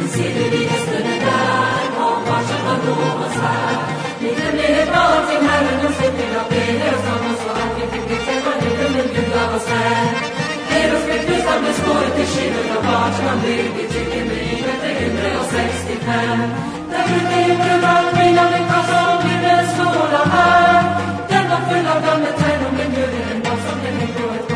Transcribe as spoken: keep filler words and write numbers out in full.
Ser du vid hästen där, och varsen var blå och svär. Livet blev bra till Herren och se till att det är och så att vi fick det träffa livet med bjuda och svär. Er och spekusan blev skåret till skivor och vart som man blir vid tycker med livet är hundra och sextiofem. Där brukar ju bröder mina lyckas som blir en snåla här. Den var full av gamla träd och med mjöden en dag som blev min på ett